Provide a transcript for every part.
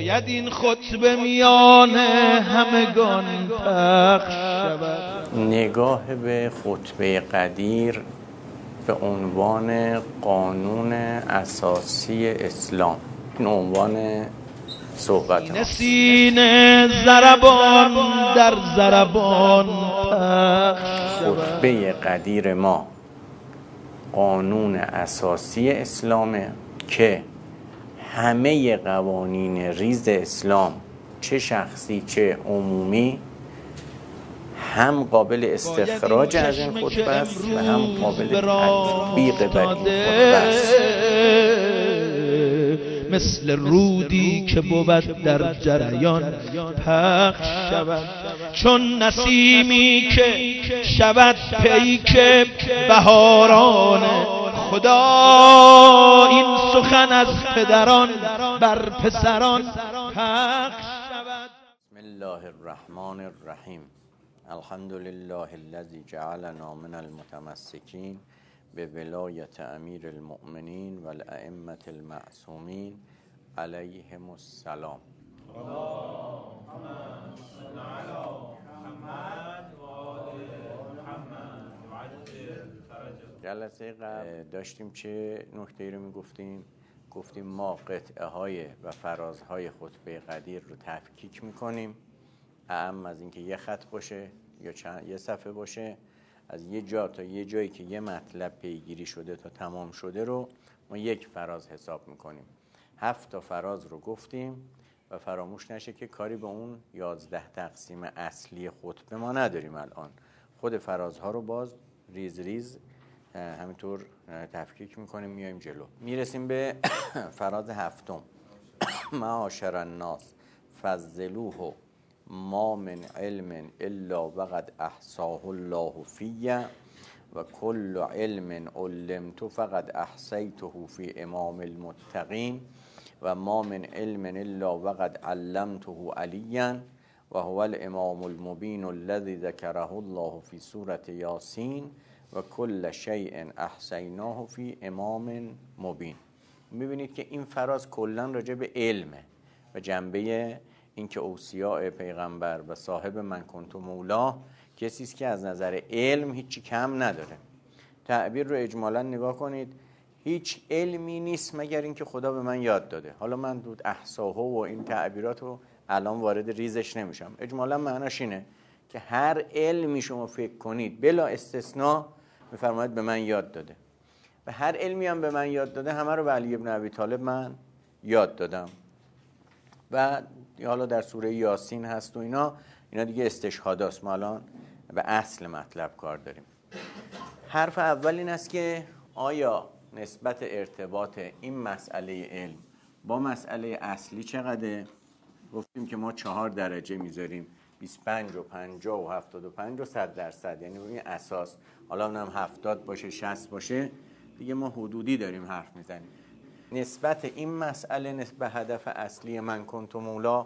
باید این خطبه میان همگان پخش شود. نگاه به خطبه قدیر به عنوان قانون اساسی اسلام، این عنوان صحبت ما. سینه ضربان در ضربان پخش شود. خطبه قدیر ما قانون اساسی اسلامه که همه قوانین ریز اسلام، چه شخصی چه عمومی، هم قابل استخراج از این خطبه است و هم قابل تطبیق بر این خطبه است. مثل رودی که بود در جریان پخش شود، چون نسیمی که شود پیک بهاران. خدا این سخن از پدران بر پسران پخش شود. بسم الله الرحمن الرحیم. الحمد لله الذی جعلنا من المتمسکین به ولایت امیر المؤمنین و الائمة المعصومین علیهم السلام. اللهم صل علی محمد و آل محمد وعجل فرجهم. جلسه قبل داشتیم چه نکته‌ای رو میگفتیم؟ گفتیم ما قطعه های و فرازهای خطبه قدیر رو تفکیک میکنیم، اعم از اینکه یه خط باشه یا یه صفحه باشه، از یه جا تا یه جایی که یه مطلب پیگیری شده تا تمام شده رو ما یک فراز حساب میکنیم. 7 تا فراز رو گفتیم و فراموش نشه که کاری به اون 11 تقسیم اصلی خطبه ما نداریم. الان خود فرازها رو باز ریز ریز همینطور تفکیک میکنیم، میایم جلو. میرسیم به فراز 7. معاشر الناس فضلوه ما من علم الا وقد احصاه الله فیه و کل علم علمت فقد احصیته فی امام المتقین و ما من علم الا وقد علمته علیا و هو الامام المبین الذی ذکره الله فی سوره یاسین و کل شیء احصیناه فی امام مبین. میبینید که این فراز کلا راجع به علمه و جنبه این که اوصیاء پیغمبر و صاحب من کنت مولا کسی است که از نظر علم هیچی کم نداره. تعبیر رو اجمالا نگاه کنید، هیچ علمی نیست مگر اینکه خدا به من یاد داده. حالا من دود احصاها و این تعبیرات رو الان وارد ریزش نمیشم. اجمالا معناش اینه که هر علمی شما فکر کنید بلا استثناء میفرماید به من یاد داده و هر علمی هم به من یاد داده همه رو به علی ابن ابی طالب من یاد دادم. و حالا در سوره یاسین هست و اینا دیگه استشهاداست. ما الان به اصل مطلب کار داریم. حرف اول این است که آیا نسبت ارتباط این مسئله علم با مسئله اصلی چقدره؟ گفتیم که ما 4 درجه میذاریم، 25 و 50 و 75 و 100%، یعنی این اساس. حالا اونم 70 باشه 60 باشه دیگه ما حدودی داریم حرف میزنیم. نسبت این مسئله نسبت به هدف اصلی من کنت مولا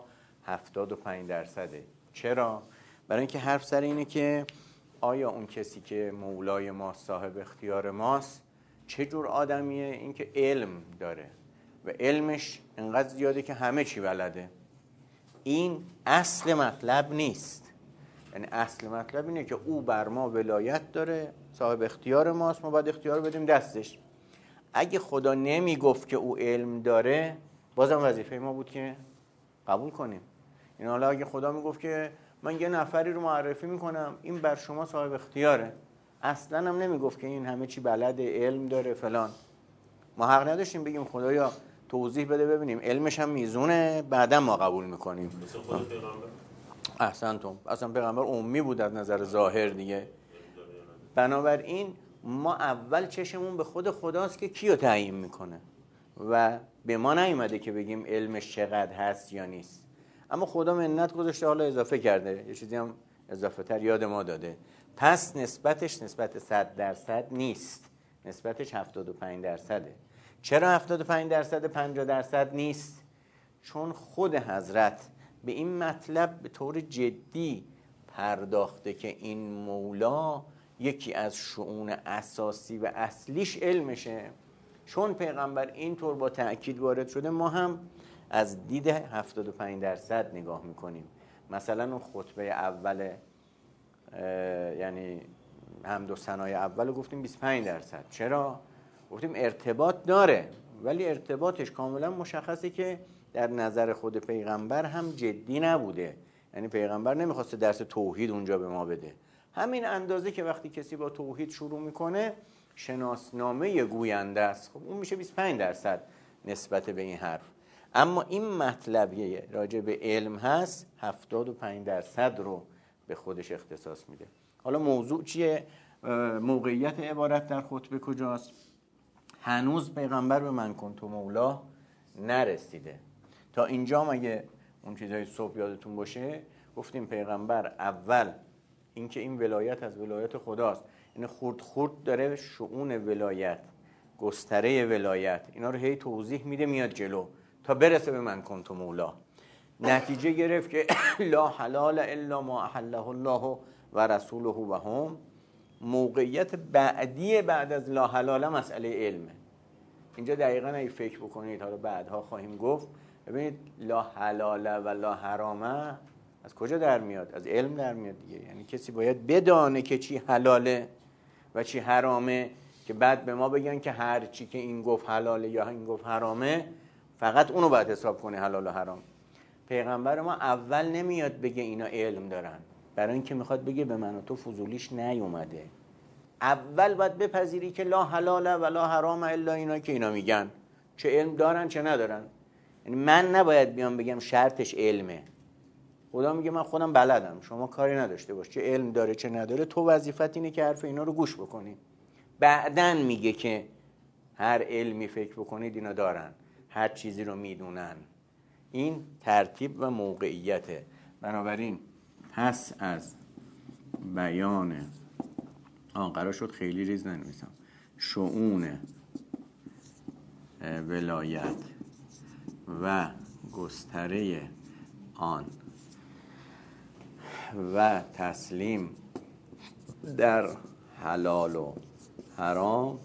75%. چرا؟ برای اینکه حرف سر اینه که آیا اون کسی که مولای ماست، صاحب اختیار ماست، چه جور آدمیه؟ این که علم داره و علمش انقدر زیاده که همه چی بلده. این اصل مطلب نیست. یعنی اصل مطلب اینه که او بر ما ولایت داره، صاحب اختیار ماست، ما باید اختیار بدیم دستش. اگه خدا نمی گفت که او علم داره، بازم وظیفه ما بود که قبول کنیم. این حالا اگه خدا می گفت که من یه نفری رو معرفی میکنم این بر شما صاحب اختیاره، اصلا هم نمی گفت که این همه چی بلده، علم داره فلان، ما حق نداشتیم بگیم خدایا توضیح بده ببینیم، علمش هم میزونه، بعدا ما قبول میکنیم. مثل خود پیغمبر. احسنتم. اصلا پیغمبر امی بود از نظر ظاهر دیگه. بنابراین ما اول چشمون به خود خداست که کیو تعیین میکنه و به ما نیومده که بگیم علمش چقدر هست یا نیست. اما خدا منت گذاشته، حالا اضافه کرده، یه چیزی هم اضافه تر یاد ما داده. پس نسبتش نسبت 100% نیست، نسبتش 75%. چرا 75% 50% نیست؟ چون خود حضرت به این مطلب به طور جدی پرداخته که این مولا یکی از شؤون اساسی و اصلیش علمشه. چون پیغمبر اینطور با تأکید وارد شده، ما هم از دید 75% نگاه میکنیم. مثلا اون خطبه اول یعنی حمد و ثنای اول گفتیم 25%. چرا؟ گفتیم ارتباط داره، ولی ارتباطش کاملا مشخصه که در نظر خود پیغمبر هم جدی نبوده. یعنی پیغمبر نمیخواسته درس توحید اونجا به ما بده. همین اندازه که وقتی کسی با توحید شروع میکنه شناسنامه گوینده است، خب اون میشه 25% نسبت به این حرف. اما این مطلبی راجع به علم هست 75% رو به خودش اختصاص میده. حالا موضوع چیه؟ موقعیت عبارت در خطبه کجاست؟ هنوز پیغمبر به من کنت مولا نرسیده. تا اینجا مگه اون چیزای صبح یادتون باشه گفتیم پیغمبر اول اینکه این ولایت از ولایت خداست، این خورد خورد داره شؤون ولایت، گستره ولایت، اینا رو هی توضیح میده میاد جلو تا برسه به من کنت مولا. نتیجه گرفت که لا حلال الا ما احله الله و رسوله و هم. موقعیت بعدی بعد از لا حلال مسئله علمه. اینجا دقیقاً اگه فکر بکنید، حالا بعدها خواهیم گفت، ببینید لا حلال و لا حرامه از کجا در میاد؟ از علم در میاد دیگه. یعنی کسی باید بدانه که چی حلاله و چی حرامه، که بعد به ما بگن که هر چی که این گفت حلاله یا این گفت حرامه فقط اونو باید حساب کنه حلال و حرام. پیغمبر ما اول نمیاد بگه اینا علم دارن، برای اینکه میخواد بگه به من و تو فضولیش نیومده. اول باید بپذیری که لا حلاله و لا حرام الا اینا که اینا میگن، چه علم دارن چه ندارن. یعنی من نباید بیام بگم شرطش علمه. خدا میگه من خودم بلدم، شما کاری نداشته باش، چه علم داره چه نداره، تو وظیفت اینه که حرف اینا رو گوش بکنی. بعدن میگه که هر علمی فکر بکنید اینا دارن، هر چیزی رو میدونن. این ترتیب و موقعیته. بنابراین پس از بیان قرار شد خیلی ریز ننویسم، شؤون ولایت و گستره آن و تسلیم در حلال و حرام،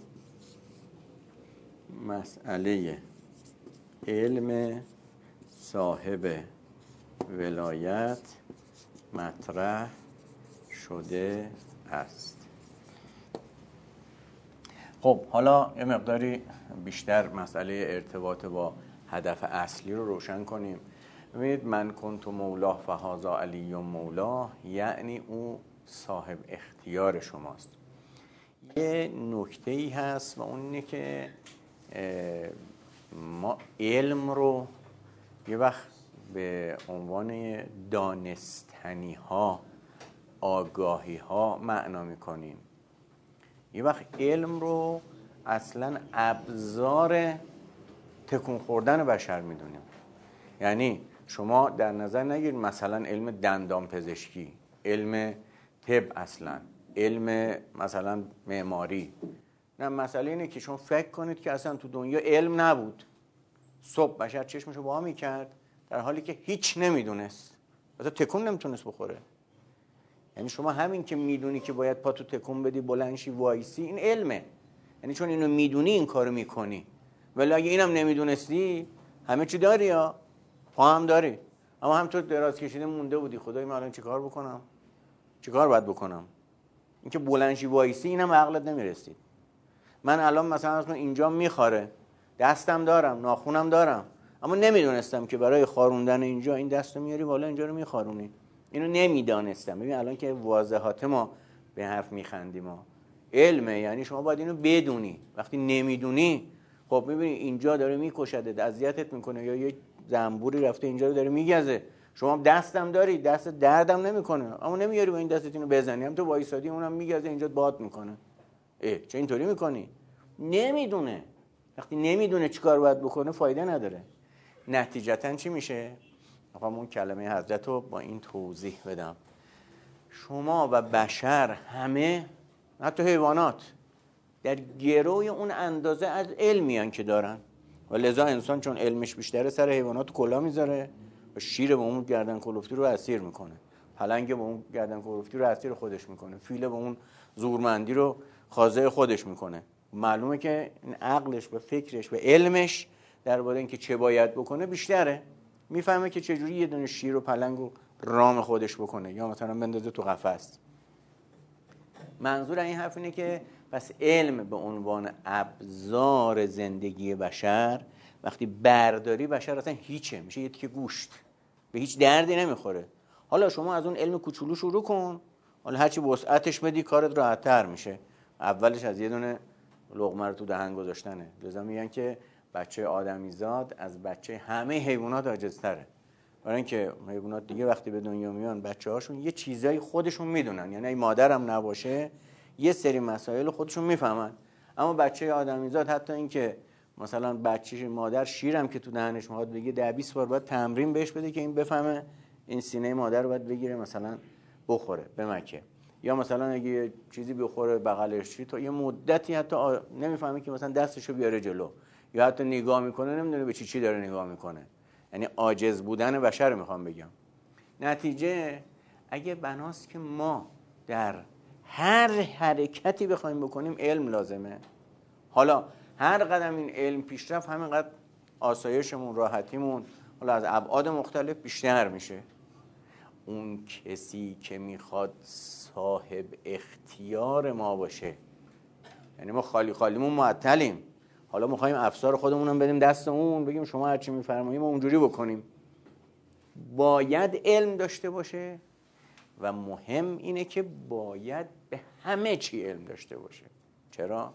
مسئله علم صاحب ولایت مطرح شده است. خب حالا یه مقداری بیشتر مسئله ارتباط با هدف اصلی رو روشن کنیم. ببینید من کنت مولا فهذا علی مولا، یعنی او صاحب اختیار شماست. یه نکته‌ای هست و اون اینه که ما علم رو یه وقت به عنوان دانستنی ها، آگاهی ها معنا میکنیم، یه وقت علم رو اصلا ابزار تکون خوردن بشر میدونیم. یعنی شما در نظر نگیرید مثلا علم دندان پزشکی، علم طب، اصلا علم مثلا معماری. نه، مسئله اینه که شما فکر کنید که اصلا تو دنیا علم نبود، صبح بشر چشمشو وا میکرد در حالی که هیچ نمیدونست، اصلا تکون نمیتونست بخوره. یعنی شما همین که میدونی که باید پاتو تکون بدی، بلندشی، وایسی، این علمه. یعنی چون اینو میدونی این کارو میکنی. ولی اگه اینم نمیدونستی همه چی داری، یا پا هم داری، اما همطور دراز کشیده مونده بودی. خدای من الان چیکار بکنم؟ چیکار باید بکنم؟ اینکه بلندشی وایسی اینم عقلت نمیرسید. من الان مثلا اینجا میخاره، دستم دارم، ناخونم دارم، اما نمیدونستم که برای خاروندن اینجا این دستو میاری بالا اینجا رو میخارونی. اینو نمیدانستم. ببین الان که واضحات ما به حرف میخندیم، ما علمه، یعنی شما باید اینو بدونی. وقتی نمیدونی خب میبینی اینجا داره میکشدت، اذیتت میکنه، یا یه زنبوری رفته اینجا رو داره میگزه، شما دستم داری، دست دردم نمیکنه، اما نمیاری با این دستت اینو بزنی، هم تو وایسادی اونم میگزه اینجا باد میکنه. چه اینطوری میکنی؟ نمیدونه. وقتی نمیدونه چیکار باید بکنه فایده نداره. نتیجتا چی میشه؟ میخوام اون کلمه حضرت رو با این توضیح بدم. شما و بشر همه، حتی حیوانات، در گروی اون اندازه از علمیان که دارن، و لذا انسان چون علمش بیشتره سر حیوانات کلا میذاره و شیر به اون گردن کلفتی رو اسیر میکنه، پلنگ به اون گردن کلفتی رو اسیر خودش میکنه، فیل به اون زورمندی رو خاضع خودش میکنه. معلومه که این عقلش و فکرش و علمش درباره اینکه چه باید بکنه بیشتره. میفهمه که چجوری یه دونه شیر و پلنگو رام خودش بکنه یا مثلا بندازه تو قفس. منظور این حرف اینه که پس علم به عنوان ابزار زندگی بشر وقتی برداری بشر اصلا هیچه، میشه یه تیکه گوشت، به هیچ دردی نمیخوره. حالا شما از اون علم کوچولو شروع کن، حالا هرچی وسعتش بدی کارت راحت‌تر میشه. اولش از یه دونه لقمه رو تو دهن گذاشتنه. لذا میگن که بچه آدمیزاد از بچه همه حیوانات عاجزتره. برای اینکه حیوانات دیگه وقتی به دنیا میان بچه‌هاشون یه چیزایی خودشون میدونن، یعنی مادرم نباشه یه سری مسائل خودشون میفهمن. اما بچه آدمیزاد حتی اینکه مثلا بچه‌ش مادر شیرم که تو دهنش میخواد بگه 10-20 بار باید تمرین بهش بده که این بفهمه این سینه مادر رو باید بگیره مثلا بخوره بمکه، یا مثلا اگه یه چیزی بخوره بغلش چی تا یه مدتی حتی نمیفهمه که مثلا دستشو بیاره جلو، یا حتی نگاه میکنه نمیدونه به چی داره نگاه میکنه. یعنی عاجز بودن بشر میخوام بگم. نتیجه اگه بناست که ما در هر حرکتی بخوایم بکنیم علم لازمه. حالا هر قدم این علم پیشرفت همینقدر آسایشمون راحتیمون حالا از ابعاد مختلف بیشتر میشه. اون کسی که میخواد صاحب اختیار ما باشه، یعنی ما خالی خالیمون معطلیم، حالا میخوایم افسار خودمونم بدیم دست اون بگیم شما هر چی میفرمایید ما اونجوری بکنیم، باید علم داشته باشه و مهم اینه که باید به همه چی علم داشته باشه. چرا؟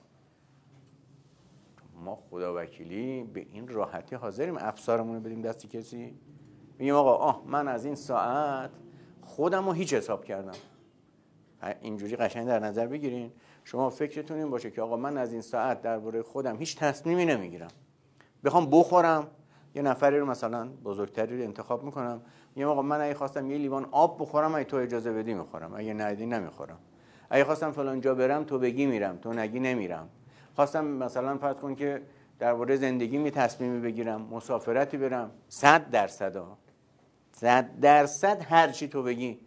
ما خدا وکیلی به این راحتی حاضریم افسارمون رو بدیم دست کسی؟ میگیم آقا من از این ساعت خودم رو هیچ حساب کردم. اینجوری قشنگ در نظر بگیرین، شما فکرتون این باشه که آقا من از این ساعت درباره خودم هیچ تصمیمی نمیگیرم. بخوام بخورم یه نفری رو مثلا بزرگتری رو انتخاب میکنم، میگم آقا من اگه خواستم یه لیوان آب بخورم اگه تو اجازه بدی میخورم، اگه ندی نمیخورم. اگه خواستم فلان جا برم تو بگی میرم، تو نگی نمیرم. خواستم مثلا فرض کن که درباره زندگی می تصمیمی بگیرم، مسافرتی برم، 100% 100% هر چی تو بگی.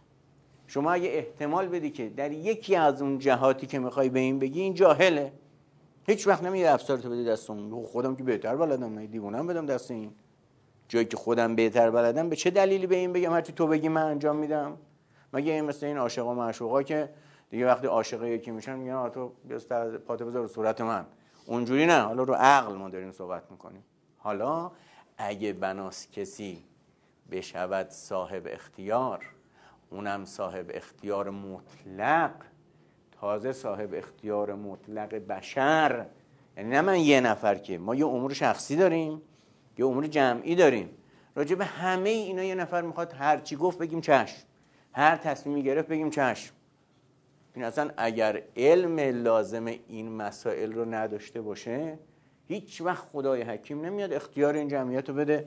شما اگه احتمال بدی که در یکی از اون جهاتی که میخوای به این بگی این جاهله، هیچ وقت نمیگه افسارتو بده دست اون. خودم که بهتر بلدم، من دیوونم بدم دست این. جایی که خودم بهتر بلدم به چه دلیلی به این بگم هرچی تو بگی من انجام میدم؟ مگه این مثل این عاشق و معشوقا که دیگه وقتی عاشق یکی میشن میگن تو پاتو بذار رو صورت من. اونجوری نه، حالا رو عقل ما داریم صحبت میکنیم. حالا اگه بناس کسی بشود صاحب اختیار، اونم صاحب اختیار مطلق، تازه صاحب اختیار مطلق بشر، یعنی نه من یه نفر، که ما یه امور شخصی داریم یه امور جمعی داریم، راجع به همه اینا یه نفر میخواد هر چی گفت بگیم چشم، هر تصمیمی گرفت بگیم چشم. این اصلا اگر علم لازم این مسائل رو نداشته باشه هیچ وقت خدای حکیم نمیاد اختیار این جمعیت رو بده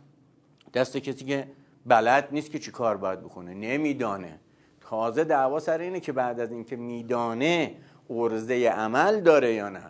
دست کسی که بلد نیست که چی کار باید بکنه، نمیدانه. تازه دعوا سر اینه که بعد از این که میدانه عرضه عمل داره یا نه.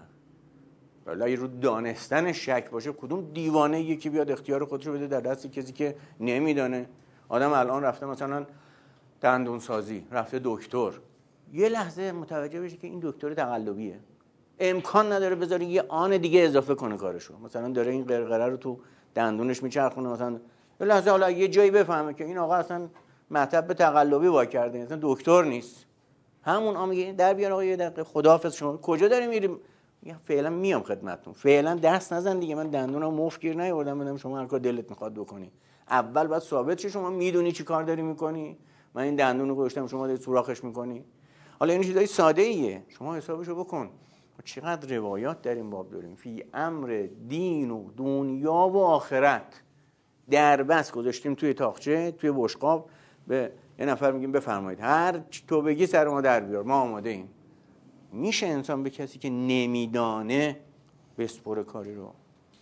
ولی رو دانستن شک باشه، کدوم دیوانه یکی بیاد اختیار خودشو بده در دست کسی که نمیدانه. آدم الان رفته مثلا دندون سازی، رفته دکتر، یه لحظه متوجه بشه که این دکتر تقلبیه، امکان نداره بذاره یه آن دیگه اضافه کنه کارشو. مثلا داره این قرقره رو تو دندونش میچرخونه، مثلا یه لحظه حالا یه جایی بفهمه که این آقا اصلا مطب تقلبی وا کرده، اصلا دکتر نیست. همون میگه در بیار آقا یه دقیقه خداحافظ، شما کجا داری میریم؟ فعلا میام خدمتتون، فعلا دست نزن دیگه، من دندونم مفت گیر نیاوردم بدم شما هر کار دلت میخواد بکنی. اول باید ثابت شه شما میدونی چی کار داری میکنی. من این دندون رو گذاشتم شما داری سوراخش میکنی. حالا این چیزای ساده ایه، شما حسابشو بکن. چقدر روایات در این باب داریم، فی امر دین و دنیا و آخرت. در بس گذاشتیم توی تاقچه، توی بشقاب، به یه نفر میگیم بفرمایید هر چی تو بگی سر ما در بیار، ما آماده ایم. میشه انسان به کسی که نمیدانه بسپره کاری رو؟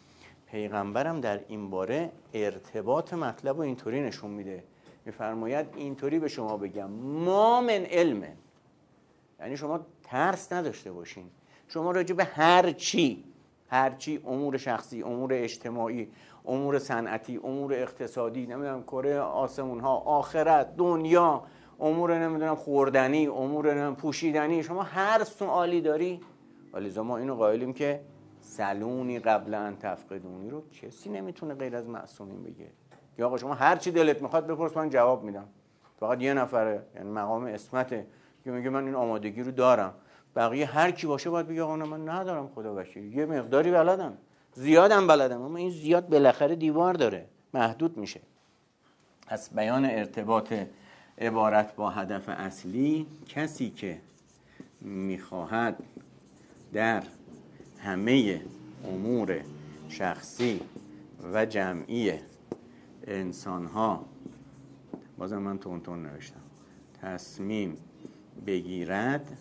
پیغمبرم در این باره ارتباط مطلب رو اینطوری نشون میده، میفرماید اینطوری به شما بگم ما من علمه، یعنی شما ترس نداشته باشین. شما راجع به هر چی امور شخصی، امور اجتماعی، امور صنعتی، امور اقتصادی، نمیدونم کره آسمون ها، آخرت، دنیا، امور نمیدونم خوردنی، امور نمیدونم پوشیدنی، شما هر سوالی داری. ولی ما اینو قائلیم که سلونی قبل ان تفقدونی رو کسی نمیتونه غیر از معصومین بگه. یا آقا شما هر چی دلت میخواد بپرس من جواب میدم. فقط یه نفره، یعنی مقام اسمته که میگه من این آمادگی رو دارم. بقیه هر کی باشه باید بگه آقا من ندارم خدا وکیل، یه مقداری بلدم، زیادم بلدم، اما این زیاد بالاخره دیوار داره، محدود میشه. پس بیان ارتباط عبارت با هدف اصلی، کسی که میخواهد در همه امور شخصی و جمعی انسانها، بازم من تون نوشتم، تصمیم بگیرد،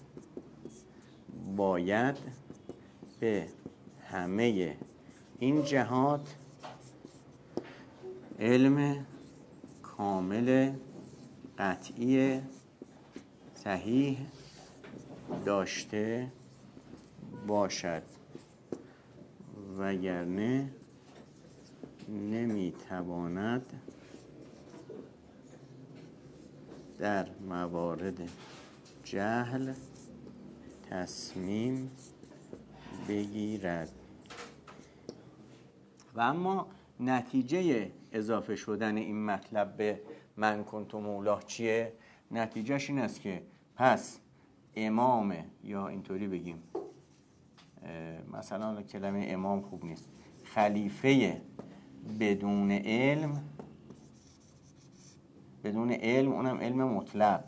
باید به همه این جهات علم کامل قطعی صحیح داشته باشد، وگرنه نمیتواند در موارد جهل تصمیم بگیرد. و اما نتیجه اضافه شدن این مطلب به من کنت مولاه چیه؟ نتیجهش این است که پس امام، یا اینطوری بگیم مثلا کلمه امام خوب نیست، خلیفه بدون علم، بدون علم، اونم علم مطلق،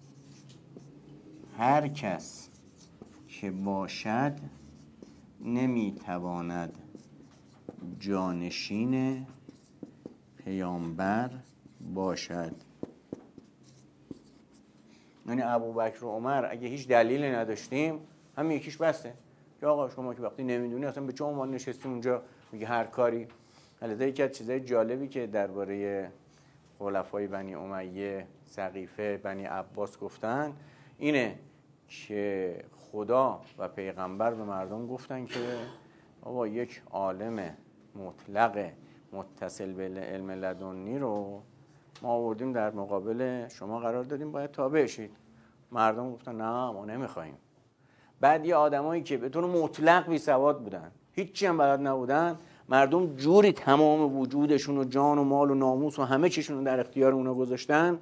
هر کس که باشد نمیتواند جانشین پیامبر باشد. یعنی ابوبکر و عمر اگه هیچ دلیلی نداشتیم هم یکیش بسته که آقا شما که وقتی نمیدونی اصلا به چه عنوان نشستیم اونجا میگه هر کاری. البته یکی از چیزای جالبی که درباره خلفای بنی امیه، سقیفه، بنی عباس گفتن اینه که خدا و پیغمبر به مردم گفتن که آقا یک عالم مطلق متصل به علم لدنی رو ما آوردیم در مقابل شما قرار دادیم، باید تابع شید. مردم گفتن نه ما نمیخوایم. بعد یه آدمایی که به طور مطلق بی سواد بودن، هیچی هم بلد نبودن، مردم جوری تمام وجودشون و جان و مال و ناموس و همه چیشون رو در اختیار اونا گذاشتن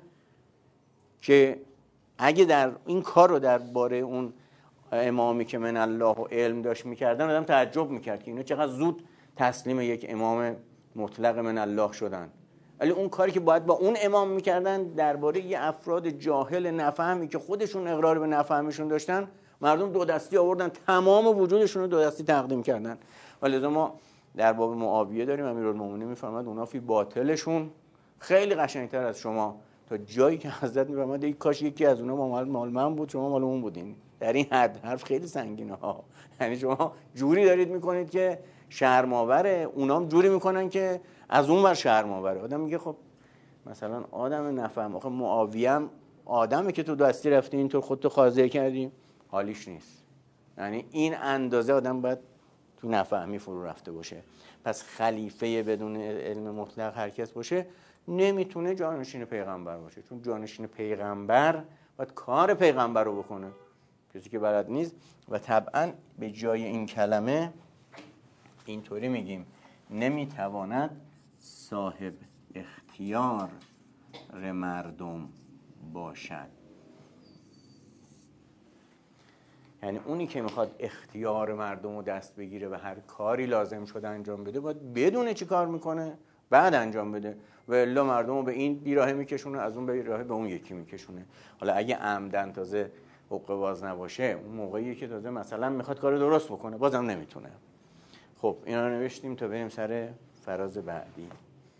که اگه در این کار رو درباره اون امامی که من الله و علم داشت میکردن آدم تعجب میکرد که اینا چقدر زود تسلیم یک امام مطلق من الله شدن. ولی اون کاری که باید با اون امام میکردن درباره یه افراد جاهل نفهمی که خودشون اقرار به نفهمیشون داشتن، مردم دو دستی آوردن تمام وجودشون رو دو دستی تقدیم کردن. ولی ما در باب معاویه داریم امیرالمومنین میفرماد اونا فی باطلشون خیلی قشنگتر از شما، تا جایی که حضرت میفرماد ای کاش یکی از اونا مال من بود شما مال اون بودین. در این حد حرف خیلی سنگینه ها. یعنی شما جوری دارید میکنید که شرم‌آوره، اونام جوری میکنن که از اون ور شرم‌آوره. آدم میگه خب مثلا آدم نفهم، آخه معاویه هم آدمی که تو دستی رفتی اینطور خودتو خاضع کردی، حالیش نیست. یعنی این اندازه آدم باید تو نفهمی فرو رفته باشه. پس خلیفه بدون علم مطلق هر کس باشه نمیتونه جانشین پیغمبر باشه، چون جانشین پیغمبر باید کار پیغمبر رو بکنه، کسی که بلد نیست. و طبعا به جای این کلمه اینطوری میگیم نمیتواند صاحب اختیار مردم باشد. یعنی اونی که میخواد اختیار مردم رو دست بگیره و هر کاری لازم شده انجام بده باید بدونه چی کار میکنه بعد انجام بده، و الا مردم رو به این بیراهه میکشونه، از اون بیراهه به اون یکی میکشونه. حالا اگه عمدن تازه حقه باز نباشه، اون موقعیه که تازه مثلا میخواد کار درست بکنه بازم نمیتونه. خب اینا رو نوشتیم تا بریم سر فراز بعدی.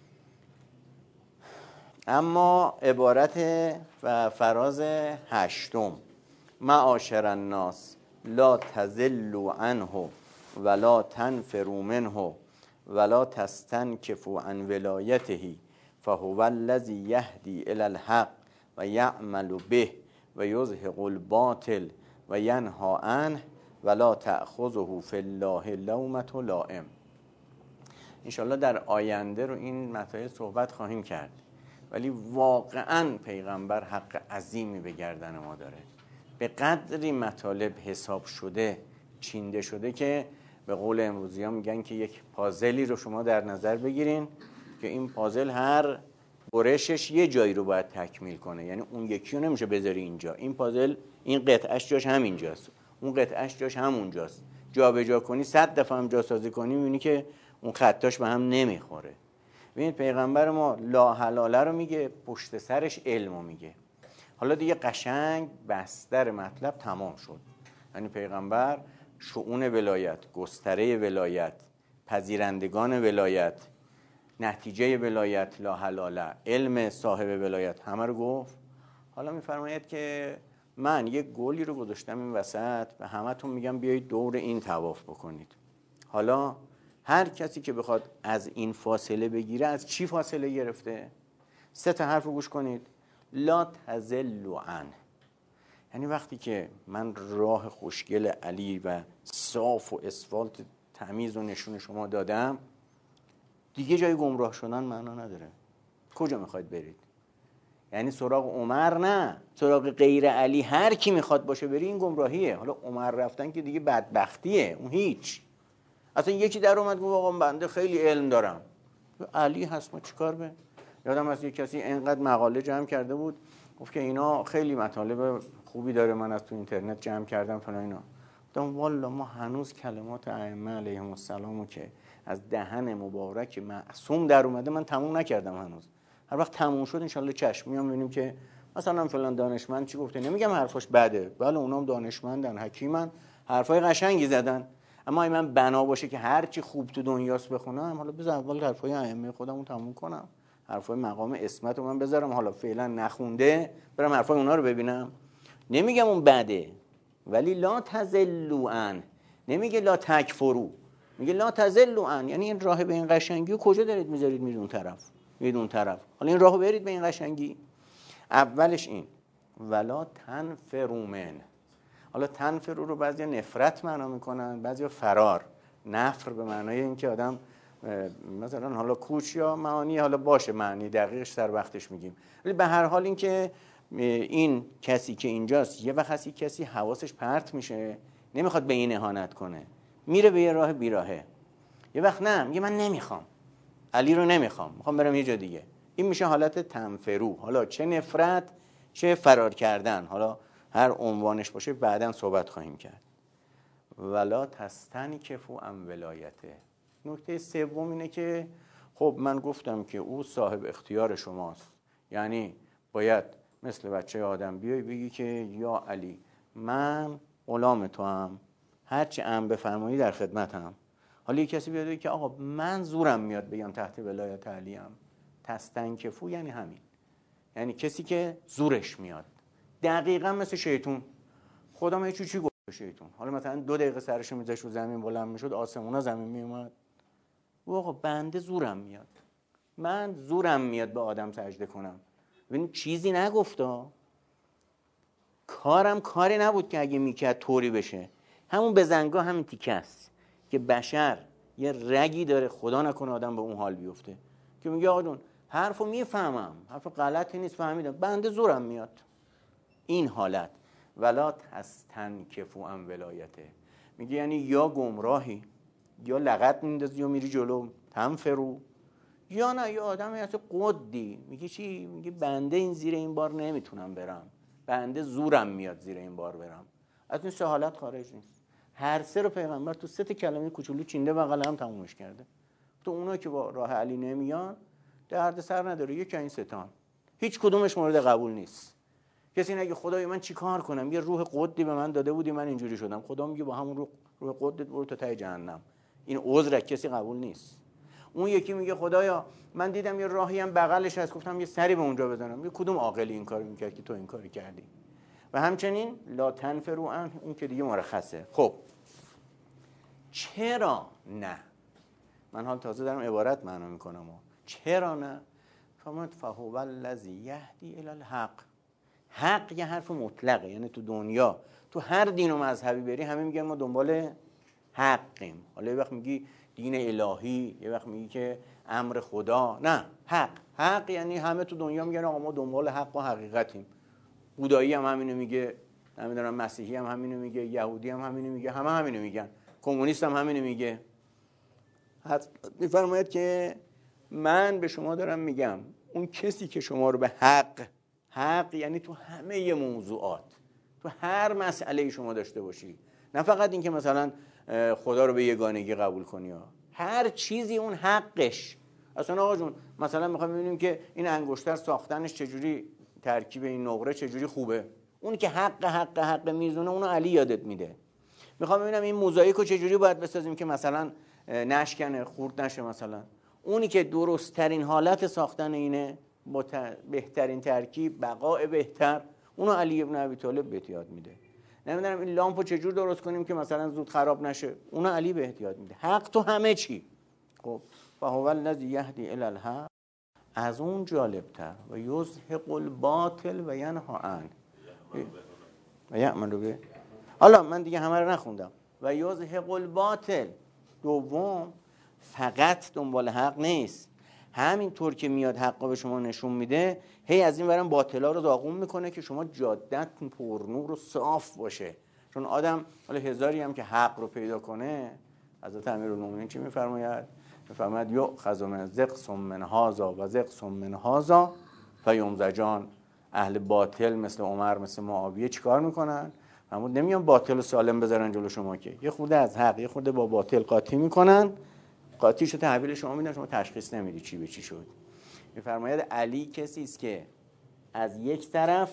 اما عبارت و فراز هشتم، معاشر الناس لا تزلوا عنه ولا تنفروا منه ولا تستنكفوا عن ولایته فهو الذی یهدی الی الحق و یعمل به و یزهق الباطل و ینهی عنه ولا تأخذه فی الله لومة لائم. انشاءالله در آینده رو این مسائل صحبت خواهیم کرد، ولی واقعا پیغمبر حق عظیمی به گردن ما داره. به قدری مطالب حساب شده چینده شده که به قول امروزی ها میگن که یک پازلی رو شما در نظر بگیرین که این پازل هر برشش یه جایی رو باید تکمیل کنه، یعنی اون یکی رو نمیشه بذاری اینجا. این پازل این قطعش جاش همینجاست، اون قطعش جاش همونجاست، جا به جا کنی 100 دفعه هم جاسازی کنی میبینی که اون خطاش به هم نمیخوره. ببینید پیغمبر ما لا حلاله رو میگه، پشت سرش علمو میگه. حالا دیگه قشنگ بستر مطلب تمام شد. یعنی پیغمبر شؤون ولایت، گستره ولایت، پذیرندگان ولایت، نتیجه ولایت، لا حلاله، علم صاحب ولایت، همه رو گفت. حالا میفرماید که من یک گلی رو گذاشتم این وسط و همتون میگم بیایید دور این طواف بکنید. حالا هر کسی که بخواد از این فاصله بگیره، از چی فاصله گرفته؟ 3 تا حرف رو گوش کنید. لا تزلوا عنه، یعنی وقتی که من راه خوشگل علی و صاف و اسفالت تمیز و نشون شما دادم، دیگه جای گمراه شدن معنا نداره. کجا میخواید برید؟ یعنی سراغ عمر نه، سراغ غیر علی هر کی میخواد باشه بری این گمراهیه. حالا عمر رفتن که دیگه بدبختیه، اون هیچ. اصلا یکی در اومد گفت آقا بنده خیلی علم دارم، علی هست ما چیکار به؟ یادم از یک کسی اینقدر مقاله جمع کرده بود، گفت که اینا خیلی مطالب خوبی داره، من از تو اینترنت جمع کردم فلان اینا. گفتم والا ما هنوز کلمات ائمه علیهم السلامو که از دهن مبارک معصوم در اومده من تموم نکردم هنوز. هر وقت تموم شد ان شاءالله چشم میام ببینیم که مثلا فلان دانشمند چی گفته. نمیگم حرفاش بده، بله اونام دانشمندن، حکیمن، حرفای قشنگی زدن، اما اگه من بنا باشه که هر چی خوب تو دنیاست بخونم، حالا بذار اول حرفای ائمه خودمو تموم کنم، حرفای مقام اسمت رو من بذارم، حالا فعلا نخونده برم حرفای اونا رو ببینم. نمیگم اون بده، ولی لا تزلوا عنه، نمیگه لا تکفروا، میگه لا تزلوا عنه. یعنی این راه به این قشنگی رو کجا دارید میذارید؟ میرید اون طرف، میرید اون طرف. حالا این راهو برید به این قشنگی. اولش این ولا تنفروا منه. حالا تنفروا رو بعضیا نفرت معنا میکنن، بعضیا فرار. نفر به معنای اینکه آدم مثلا حالا کوچ یا معانی، حالا باشه معنی دقیقش سر وقتش میگیم، ولی به هر حال اینکه این کسی که اینجاست یه وقت کسی حواسش پرت میشه، نمیخواد به این اهانت کنه، میره به یه راه بیراهه. یه وقت نه، میگه من نمیخوام علی رو، نمیخوام، میخوام برم یه جا دیگه. این میشه حالت تنفرو. حالا چه نفرت چه فرار کردن، حالا هر عنوانش باشه بعداً صحبت خواهیم کرد. ولا تستنکفوا عن ولایته. نکته سوم اینه که خب من گفتم که او صاحب اختیار شماست، یعنی باید مثل بچه آدم بیای بگی که یا علی من غلام تو هم، هرچی امر بفرمایی در خدمتم. حالا یک کسی بیاد که آقا من زورم میاد بگم تحت ولایت علی ام. تستنکفوا یعنی همین، یعنی کسی که زورش میاد، دقیقاً مثل شیطون. خدا من چی گفت شیطون؟ حالا مثلا 2 دقیقه سرشو میذاشت رو زمین بلند میشد، آسمونا زمین میومد. آقا بنده زورم میاد، من زورم میاد به آدم سجده کنم. ببین چیزی نگفتا، کارم کاری نبود که اگه میکرد طوری بشه. همون بزنگاه همین تیکه است که بشر یه رگی داره، خدا نکنه آدم به اون حال بیفته که میگه آقا جون حرفو میفهمم، حرف غلطی نیست، فهمیدم، بنده زورم میاد. این حالت ولا تستنکفوا عن ولایته میگه یعنی یا گمراهی، یا لغت میندازی و میری جلو تنفروا، یا نه یا آدم هست قدی میگه چی؟ میگه بنده این زیر این بار نمیتونم برم، بنده زورم میاد زیر این بار برم. از این 3 حالت خارج نیست. هر 3 رو پیغمبر تو 3 کلمه کوچولو چینده بغل هم تمومش کرده. تو اونا که با راه علی نمیان درد سر نداره، یکی این 3 تا هیچ کدومش مورد قبول نیست. کسی نگه خدای من چی کار کنم، یه روح قدی به من داده بودی من اینجوری شدم، خدا میگه با همون روح قدت برو تا ته جهنم. این عذر کسی قبول نیست. اون یکی میگه خدایا من دیدم یه راهی هم بغلش هست، گفتم یه سری به اونجا بزنم. یه کدوم عاقلی این کارو میکرد که تو این کاری کردی؟ و همچنین لا تنفروا عنه، اون که دیگه مرخصه. خب چرا نه؟ من حال تازه دارم عبارت معنا میکنم. چرا نه؟ فهو الذی یهدی الی الحق. حق یه حرف مطلقه، یعنی تو دنیا تو هر دین و مذهبی بری همه میگن ما دنبال حقیم. حالا یه وقت میگی دین الهی، یه وقت میگی که امر خدا، نه حق یعنی همه تو دنیا میگن آقا ما دنبال حق و حقیقتیم. بودایی هم همینو میگه، نمیدونم مسیحی هم همینو میگه، یهودی هم همینو میگه، همه همینو میگن. کمونیست هم همینو میگه. میفرماید که من به شما دارم میگم اون کسی که شما رو به حق یعنی تو همه موضوعات، تو هر مسئله شما داشته باشی، نه فقط این که مثلا خدا رو به یگانگی قبول کنی، هر چیزی اون حقش. اصلا آقا جون مثلا میخوایم ببینیم که این انگشتر ساختنش چجوری، ترکیب این نقره چجوری خوبه، اون که حق میزونه اونو علی یادت میده. میخوام ببینم این موزاییکو چجوری باید بسازیم که مثلا نشکنه، خورد نشه، مثلا اونی که درست ترین حالت ساختن اینه با بهترین ترکیب، بقاء بهتر، اونو علی ابن ابی طالب بهت یاد میده. نمیدونم این لامپو چجور درست کنیم که مثلا زود خراب نشه، اونو علی بهت یاد میده. حق تو همه چی. خب فهو الذی یهدی الی الحق، از اون جالبتر و یزهق الباطل و ینها عنه و یأمر به. حالا من دیگه همه رو نخوندم. و یزهق الباطل، دوم فقط دنبال حق نیست، همینطور که میاد حقا به شما نشون میده، هی از این برم باطلا رو داغون میکنه که شما جادت پرنور و صاف باشه. چون آدم حالا هزاری هم که حق رو پیدا کنه، حضرت امیرالمومنین چی میفرماید؟ میفرماید یؤخذ من زقص من هذا و زقص من هذا فیمزجان. اهل باطل مثل عمر، مثل معاویه چیکار میکنن؟ اما نمیان باطل و سالم بذارن جلو شما، که یه خورده از حق، یه خورده با باطل قاطی میکنن، قاطیشو تحویل شما میدن، شما تشخیص نمیدی چی به چی شد. میفرماید علی کسی است که از یک طرف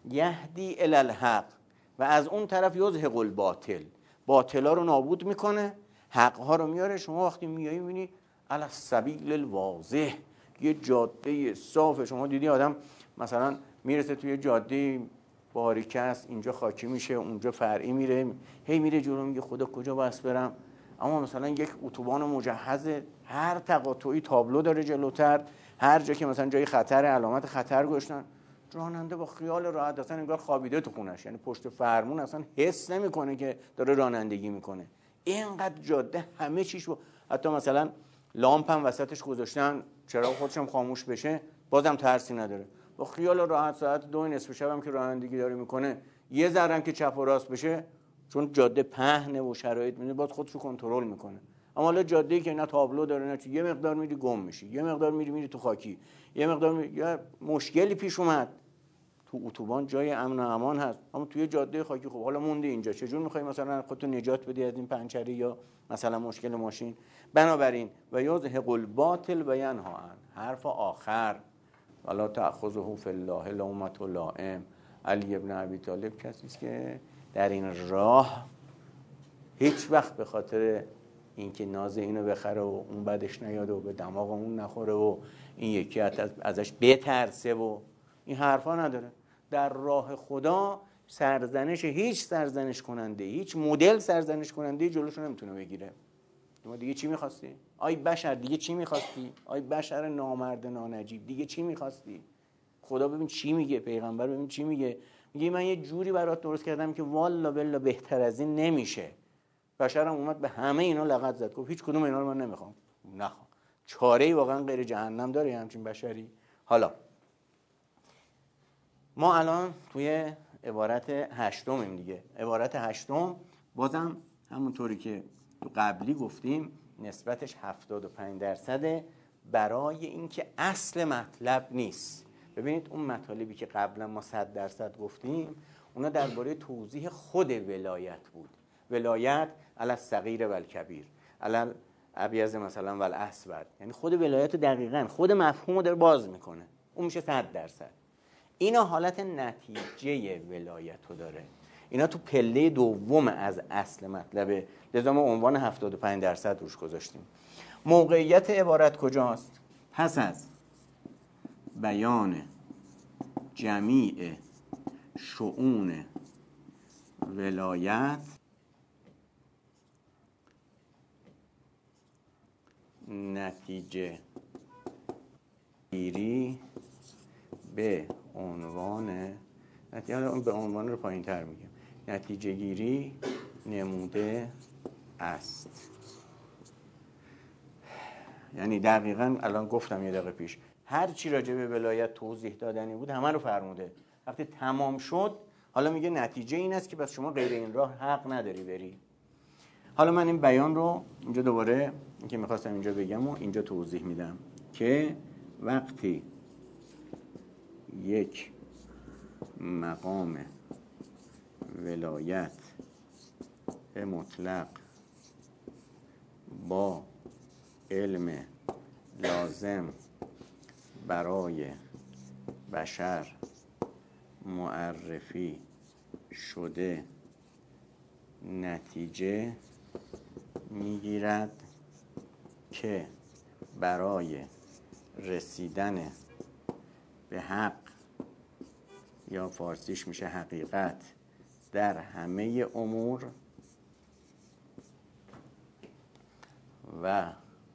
یهدی الی الحق و از اون طرف یزهق الباطل، باطلا رو نابود میکنه، حقها رو میاره. شما وقتی میایی میبینی علی السبیل الواضح، یه جاده صاف. شما دیدی آدم مثلا میرسه توی جاده باریکه است، اینجا خاکی میشه، اونجا فرعی میره، هی میره جلو، میگه خدا کجا باید برم. اما مثلا یک اتوبان مجهزه، هر تقاطعی تابلو داره جلوتر، هر جا که مثلا جای خطر، علامت خطر گذاشتن، راننده با خیال راحت اصلا انگار خوابیده تو خونش، یعنی پشت فرمون اصلا حس نمیکنه که داره رانندگی میکنه. اینقدر جاده همه چیش حتی مثلا لامپ هم وسطش گذاشتن، چراغ خودش هم خاموش بشه، بازم ترسی نداره، با خیال راحت ساعت 2 نصف شب هم که رانندگی داره میکنه، یه ذره هم که چپ و راست بشه، چون جاده پهنه و شرایط میده، باز خودشو کنترل میکنه. اما حالا جاده‌ای که نه تابلو داره نه چی، یه مقدار میری گم میشی، یه مقدار میری تو خاکی، یه مقدار یا مشکلی پیش اومد. تو اتوبان جای امن و امان هست، اما توی جاده خاکی خب حالا موندی اینجا، چجور میخوای مثلا خودتو نجات بدی از این پنچری یا مثلا مشکل ماشین؟ بنابراین و یزهق الباطل و ینها عنه. حرف آخر ولا تأخذه فی الله لومة لائم. علی ابن ابی طالب کسی است که در این راه هیچ وقت به خاطر اینکه ناز اینو بخره و اون بدش نیاد و به دماغ اون نخوره و این یکی ازش بترسه و این حرفا نداره. در راه خدا سرزنش هیچ سرزنش کننده، هیچ مدل سرزنش کننده جلوشو نمیتونه بگیره. ما دیگه چی می‌خواستی؟ آی بشر دیگه چی می‌خواستی؟ آی بشر نامرد نانجیب دیگه چی می‌خواستی؟ خدا ببین چی میگه، پیغمبر ببین چی میگه. میگه من یه جوری برات درست کردم که والا بالله بهتر از این نمیشه. بشرم اومد به همه اینا لغت زد، گفت هیچ کدوم اینا رو من نمیخوام. نخوام. چاره‌ای واقعا غیر جهنم داره همچین بشری؟ حالا ما الان توی عبارت هشتمیم دیگه. عبارت هشتم بازم همونطوری که تو قبلی گفتیم نسبتش 75% برای اینکه اصل مطلب نیست. ببینید اون مطالبی که قبلا ما 100% گفتیم اونا درباره توضیح خود ولایت بود. ولایت علی الصغیر و الکبیر، علی الابیض مثلا و الاسود، یعنی خود ولایت دقیقاً خود مفهومو داره باز میکنه، اون میشه 100%. اینا حالت نتیجه ولایتو داره، اینا تو پله دوم از اصل مطلبه، لذا ما عنوان 75% روش گذاشتیم. موقعیت عبارت کجاست؟ پس از بیان جمیع شؤون ولایت نتیجه گیری به عنوان به عنوان رو پایین تر میگیم، نتیجه گیری نموده است. یعنی دقیقاً الان گفتم یه دقیقه پیش هر چی راجع به ولایت توضیح دادنی بود همه رو فرموده. وقتی تمام شد حالا میگه نتیجه این است که بس شما غیر این راه حق نداری بری. حالا من این بیان رو اینجا دوباره که میخواستم اینجا بگم و اینجا توضیح میدم که وقتی یک مقام ولایت مطلق با علم لازم برای بشر معرفی شده نتیجه میگیرد که برای رسیدن به حق یا فارسیش میشه حقیقت در همه امور و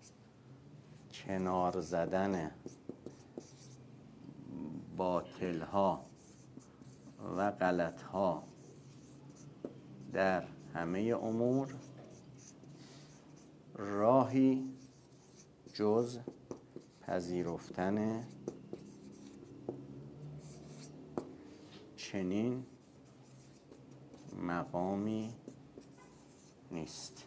کنار زدن باطل‌ها و غلط‌ها در همه امور راهی جز پذیرفتن چنین مقامی نیست.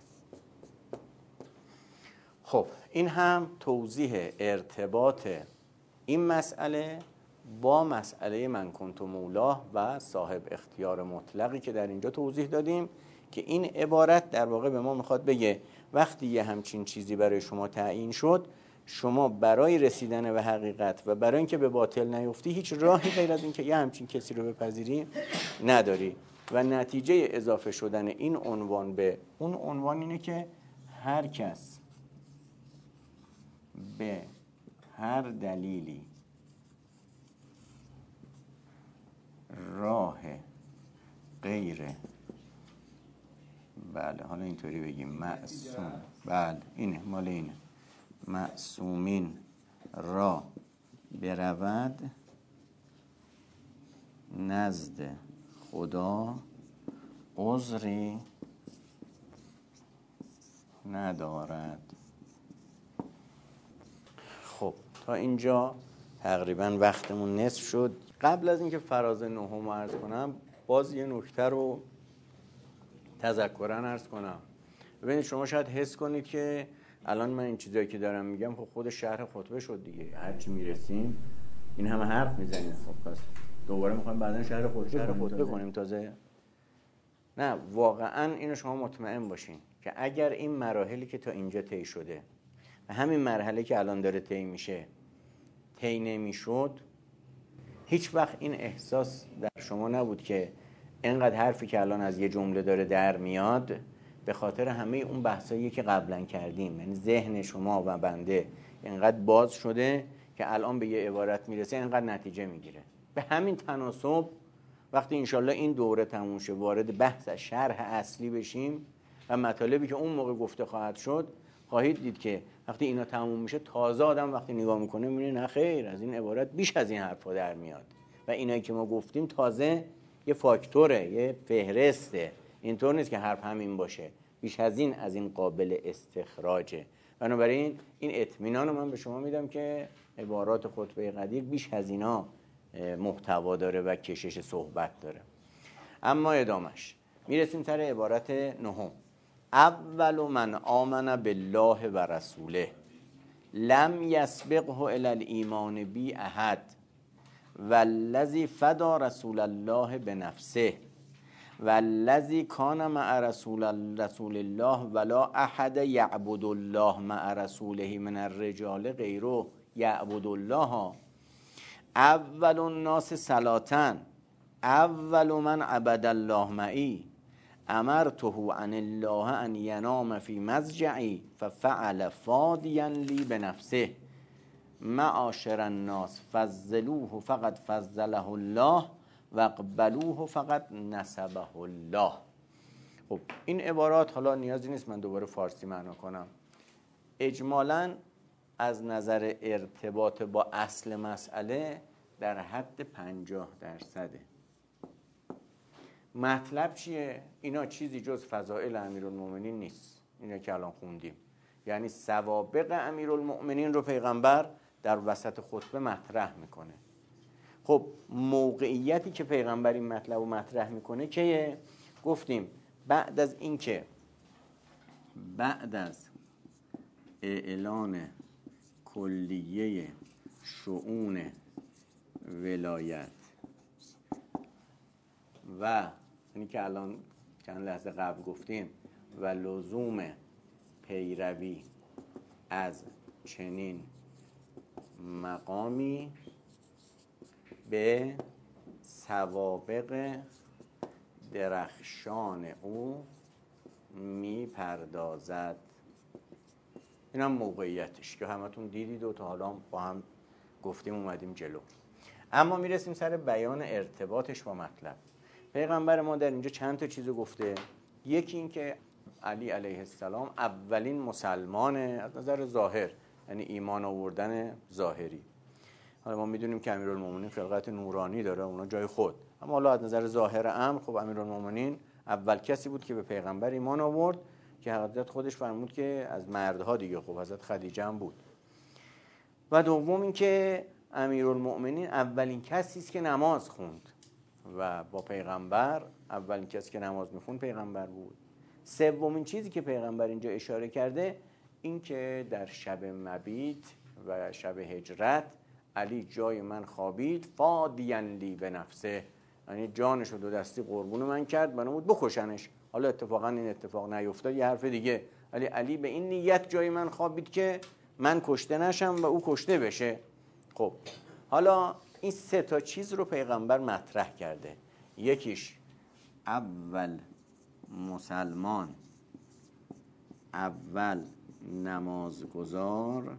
خب این هم توضیح ارتباط این مسئله با مسئله من کنت مولاه و صاحب اختیار مطلقی که در اینجا توضیح دادیم که این عبارت در واقع به ما میخواد بگه وقتی یه همچین چیزی برای شما تعیین شد، شما برای رسیدن به حقیقت و برای اینکه به باطل نیفتی هیچ راهی غیر از اینکه یه همچین کسی رو بپذیری نداری و نتیجه اضافه شدن این عنوان به اون عنوان اینه که هر کس به هر دلیلی راه غیر حالا اینطوری بگیم معصوم، اینه مال اینه، معصومین را برود نزد خدا عذری ندارد. خب تا اینجا تقریبا وقتمون نصف شد. قبل از اینکه فراز نهم عرض کنم باز یه نکته رو تذکراً عرض کنم. ببینید شما شاید حس کنید که الان من این چیزایی که دارم میگم خب خود شرح خطبه شد دیگه، هرچی میرسیم این همه حرف میزنیم، خب پس دوباره میخوایم بعداً شرح خطبه کنیم تازه. نه واقعاً اینو شما مطمئن باشین که اگر این مراحلی که تا اینجا طی شده و همین مرحله که الان داره طی میشه طی نمیشد، هیچ وقت این احساس در شما نبود که اینقدر حرفی که الان از یه جمله داره در میاد به خاطر همه اون بحثایی که قبلا کردیم، یعنی ذهن شما و بنده اینقدر باز شده که الان به یه عبارت میرسه اینقدر نتیجه میگیره. به همین تناسب وقتی انشالله این دوره تموم شه وارد بحث شرح اصلی بشیم و مطالبی که اون موقع گفته خواهد شد، خواهید دید که وقتی اینا تموم میشه تازه آدم وقتی نگاه میکنه میبینه نه خیر، از این عبارت بیش از این حرفا در میاد و اینایی که ما گفتیم تازه یه فاکتوره، یه فهرسته، اینطور نیست که حرف همین باشه، بیش از این قابل استخراجه. بنابراین این اطمینان رو من به شما میدم که عبارات خطبه قدیر بیش از اینا محتوا داره و کشش صحبت داره. اما ادامش میرسیم سر عبارت نهم. اول من آمن بالله و رسوله لم یسبقه الی الایمان بی احد والذی فدا رسول الله بنفسه والذی کان مع رسول الله ولا احد یعبد الله مع رسوله من الرجال غیره یعبد الله. اول الناس صلاتن اول من عبد الله معی امرته عن الله ان ینام فی مضجعی ففعل فادیا لی بنفسه معاشر الناس فضلوه فقد فضله الله و اقبلوه فقد نسبه الله. خب این عبارات حالا نیازی نیست من دوباره فارسی معنا کنم، اجمالاً از نظر ارتباط با اصل مسئله در حد 50%. مطلب چیه؟ اینا چیزی جز فضائل امیرالمومنین نیست، اینا که الان خوندیم، یعنی سوابق امیرالمومنین رو پیغمبر در وسط خطبه مطرح میکنه. خب موقعیتی که پیغمبر این مطلب رو مطرح میکنه که گفتیم بعد از اینکه بعد از اعلان کلیه شؤون ولایت و اینی که الان چند لحظه قبل گفتیم و لزوم پیروی از چنین مقامی به سوابق درخشان او میپردازد. این هم موقعیتش که همتون دیدید و تا حالا با هم گفتیم اومدیم جلو. اما میرسیم سر بیان ارتباطش با مطلب. پیغمبر ما در اینجا چند تا چیزو گفته. یکی این که علی علیه السلام اولین مسلمانه از نظر ظاهر، یعنی ایمان آوردن ظاهری. حالا ما میدونیم که امیرالمومنین خلقت نورانی داره، اونا جای خود، اما حالا از نظر ظاهر امر خب امیرالمومنین اول کسی بود که به پیغمبر ایمان آورد که حضرت خودش فرمود که از مردها دیگه خب حضرت خدیجه هم بود. و دوم این که امیرالمومنین اولین کسی است که نماز خوند و با پیغمبر اولین کسی که نماز میخوند پیغمبر بود. سومین چیزی که پیغمبر اینجا اشاره کرده این که در شب مبیت و شب هجرت علی جای من خوابید فادیاً لی به نفسه، یعنی جانش رو دو دستی قربون من کرد، من بود بکشنش. حالا اتفاقا این اتفاق نیفتاد، یه حرف دیگه، ولی علی به این نیت جای من خوابید که من کشته نشم و او کشته بشه. خب حالا این سه تا چیز رو پیغمبر مطرح کرده. یکیش اول مسلمان، اول نمازگزار،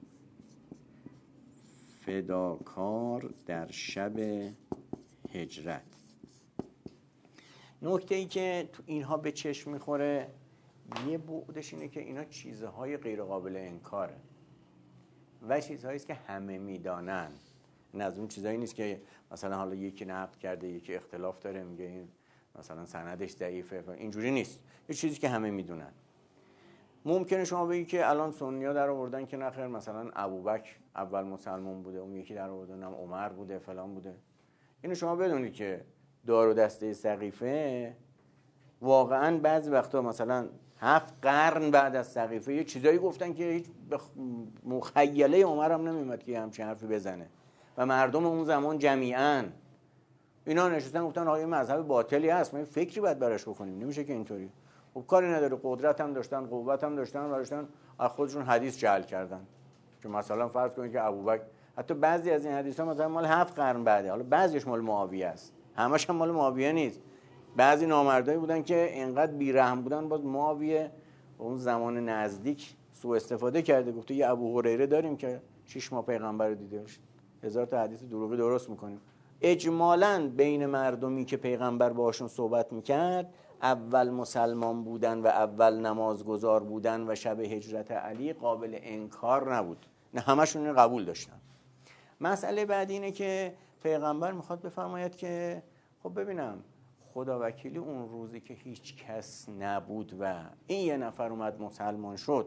فداکار در شب هجرت. نکته ای که تو اینها به چشم میخوره یه بعدش اینه که اینا چیزهای غیر قابل انکاره و چیزهایی است که همه میدانن. این از اون چیزایی نیست که مثلا حالا یکی نقد کرده یکی اختلاف داره میگه این مثلا سندش ضعیفه، اینجوری نیست. یه چیزی که همه میدونن. ممکنه شما بگی که الان سنی‌ها در آوردن که نخیر مثلا ابوبکر اول مسلمان بوده، اون یکی در آوردن هم عمر بوده فلان بوده. اینو شما بدونید که دار و دسته سقیفه واقعا بعضی وقتا مثلا 7 قرن بعد از سقیفه یه چیزایی گفتن که هیچ مخیله عمر هم نمیومد که همچین حرفی بزنه و مردم اون زمان جمیعاً اینا نشستن گفتن آقا این مذهب باطلی هست، ما فکری باید براش بکنیم، نمیشه که اینطوری. خب کاری نداره، قدرت هم داشتن، قوت هم داشتن و داشتن از خودشون حدیث جعل کردن که مثلا فرض کنید که ابوبکر، حتی بعضی از این حدیث‌ها مثلا مال 7 قرن بعده، حالا بعضیش مال معاویه است، همش هم مال معاویه نیست. بعضی نامردایی بودن که اینقدر بیرحم بودن، باز معاویه اون زمان نزدیک سوء استفاده کرده، گفته یه ابو هریره داریم که 6 ماه پیغمبر رو دیده، 1000 تا حدیث دروغی درست می‌کنیم. اجمالاً بین مردمی که پیغمبر باشون صحبت می‌کرد اول مسلمان بودن و اول نمازگزار بودن و شب هجرت علی قابل انکار نبود، نه همشون اینو قبول داشتن. مسئله بعدی اینه که پیغمبر میخواد بفرماید که خب ببینم خدا وکیلی اون روزی که هیچ کس نبود و این یه نفر اومد مسلمان شد،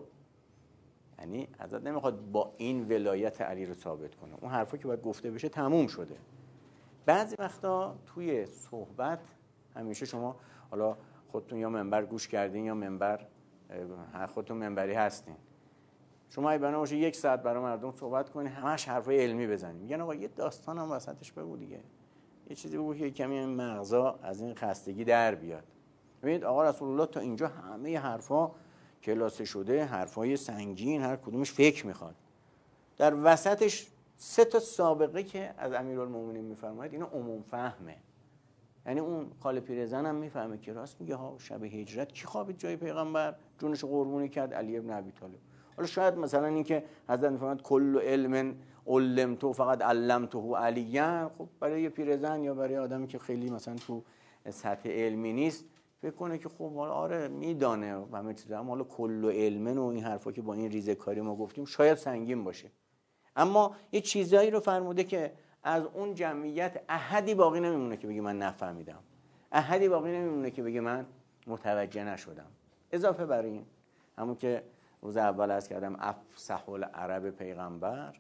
یعنی حضرت نمیخواد با این ولایت علی رو ثابت کنه، اون حرفا که باید گفته بشه تموم شده. بعضی وقتا توی صحبت همیشه شما حالا خودتون یا منبر گوش کردین یا منبر خودتون منبری هستین، شما ای بنا باشه 1 ساعت برای مردم صحبت کنین همش حرفای علمی بزنین، میگن آقا یه داستان هم وسطش بگو دیگه، یه چیزی بگو که کمی این مغزا از این خستگی در بیاد. ببینید آقا رسول الله تا اینجا همه حرفا کلاسه شده، حرفای سنگین، هر کدومش فکر میخواد. در وسطش 3 تا سابقه که از امیرالمومنین میفرماید اینا عموم فهمه، یعنی اون خاله پیرزن هم میفهمه که راست میگه ها، شب هجرت کی خوابید جای پیغمبر جونش قربونی کرد؟ علی ابن ابی طالب. حالا شاید مثلا این که حضرت میفرماید کل علم علمته فقط علمته علیان، خب برای یه پیرزن یا برای آدمی که خیلی مثلا تو سطح علمی نیست فکر کنه که خب آره میدانه و همه چیزا، اما حالا کل علم و این حرفا که با این ریزه کاری ما گفتیم شاید سنگین باشه، اما یه چیزایی رو فرموده که از اون جمعیت احدی باقی نمیمونه که بگه من نفهمیدم، احدی باقی نمیمونه که بگه من متوجه نشدم. اضافه بر این همون که روز اول عرض کردم افصح العرب پیغمبر،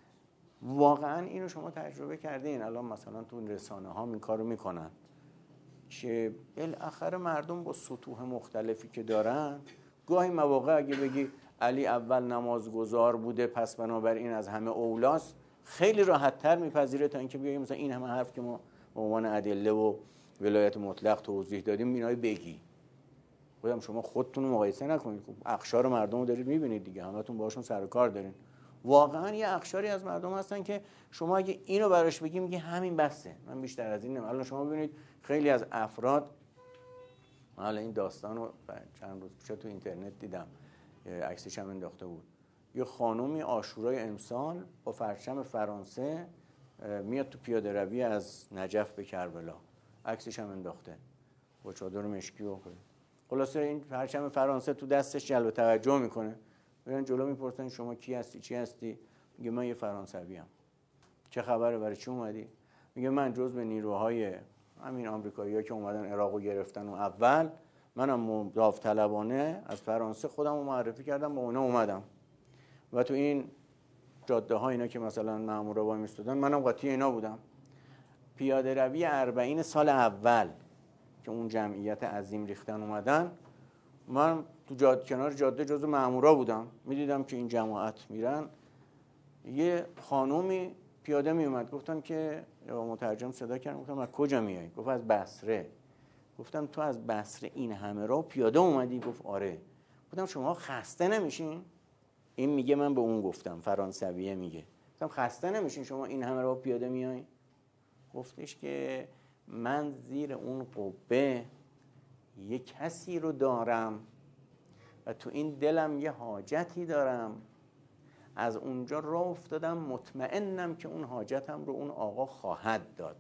واقعا اینو شما تجربه کردین. الان مثلا تو رسانه ها این کارو میکنن که بالاخره مردم با سطوح مختلفی که دارن گاهی مواقع اگه بگی علی اول نمازگزار بوده پس بنابراین از همه اولاست، خیلی راحت تر میپذیره تا اینکه بگیم مثلا این همه حرف که ما به عنوان ادله و ولایت مطلق توضیح دادیم اینایی بگی. خودم شما خودتون رو مقایسه نکنید، خب اقشار مردم رو دارید میبینید دیگه، همتون باشون سر و کار دارین. واقعا یه اقشاری از مردم هستن که شما اگه اینو براش بگی میگه همین بسه، من بیشتر از این نمی‌خوام. الان شما ببینید خیلی از افراد، حالا این داستان رو چند روز پیش تو اینترنت دیدم، عکسش هم انداخته بود، یه خانومی عاشورای امسال با پرچم فرانسه میاد تو پیاده روی از نجف به کربلا، عکسش هم انداخته با چادر مشکی و خلاصه این پرچم فرانسه تو دستش جلب توجه میکنه. میرن جلو میپرسن شما کی هستی چی هستی؟ میگه من یه فرانسوی ام. چه خبره، برای چی اومدی؟ میگه من جزو نیروهای همین آمریکایی‌ها که اومدن عراقو گرفتن و اول منم داوطلبانه از فرانسه خودم رو معرفی کردم با اونا اومدم و تو این جاده ها اینا که مثلا مامورا وای میستادن منم قاطی اینا بودم. پیاده روی 40 سال اول که اون جمعیت عظیم ریختن اومدن، من تو کنار جاده جزو مامورا بودم، میدیدم که این جماعت میرن. یه خانومی پیاده میومد، گفتن که مترجم صدا کردم، گفتم از کجا میای؟ گفت از بصره. گفتم تو از بصره این همه راه پیاده اومدی؟ گفت آره. گفتم شما خسته نمیشین؟ این میگه من به اون گفتم، فرانسویه میگه، گفتم خسته نمیشین شما این همه راه پیاده میای؟ گفتش که من زیر اون قبه یه کسی رو دارم و تو این دلم یه حاجتی دارم، از اونجا راه افتادم مطمئنم که اون حاجتم رو اون آقا خواهد داد،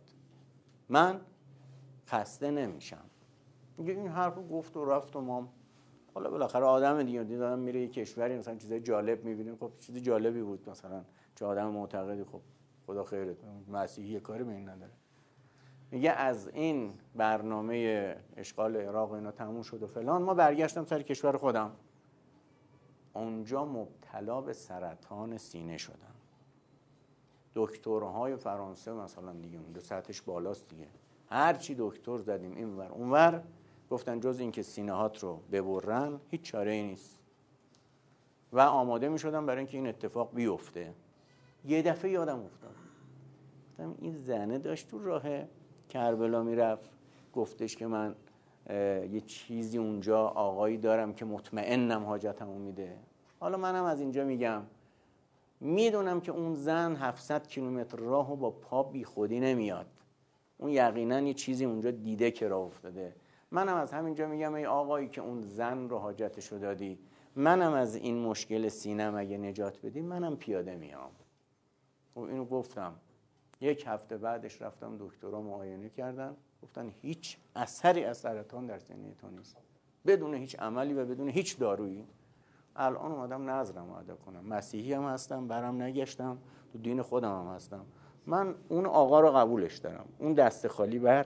من خسته نمیشم. میگه این حرف رو گفت و رفت و ما حالا بالاخره آدم دیگه دیدم میره یه کشوری مثلا چیزای جالب میبینیم، خب چیز جالبی بود مثلا چه آدم معتقدی، خب خدا خیرت، مسیحی کاری به این نداره. میگه از این برنامه اشغال عراق و اینا تموم شد و فلان، ما برگشتم سر کشور خودم، اونجا مبتلا به سرطان سینه شدم. دکترهای فرانسه مثلا دیگه اونجا سطحش بالاست دیگه، هر چی دکتر زدیم اینور اونور، گفتن جز این که سینه هات رو ببرن هیچ چاره ای نیست و آماده می شدم برای اینکه این اتفاق بیفته. یه دفعه یادم افتاد، گفتم این زنه داشت تو راه کربلا میرفت، گفتش که من یه چیزی اونجا آقایی دارم که مطمئنم حاجتمو میده. حالا منم از اینجا میگم میدونم که اون زن 700 کیلومتر راهو با پا بی خودی نمیاد، اون یقینا یه چیزی اونجا دیده که راه افتاده. منم از همینجا میگم ای آقایی که اون زن رو حاجتشو دادی، منم از این مشکل سینم اگه نجات بدی منم پیاده میام. و اینو گفتم. یک هفته بعدش رفتم دکترها معاینه کردن، گفتن هیچ اثری از سرطان در سینه تو نیست، بدون هیچ عملی و بدون هیچ دارویی. الان اومدم نظرم رو ادا کنم، مسیحی هم هستم، برم نگشتم، تو دین خودم هم هستم، من اون آقا رو قبولش دارم، اون دست خالی بر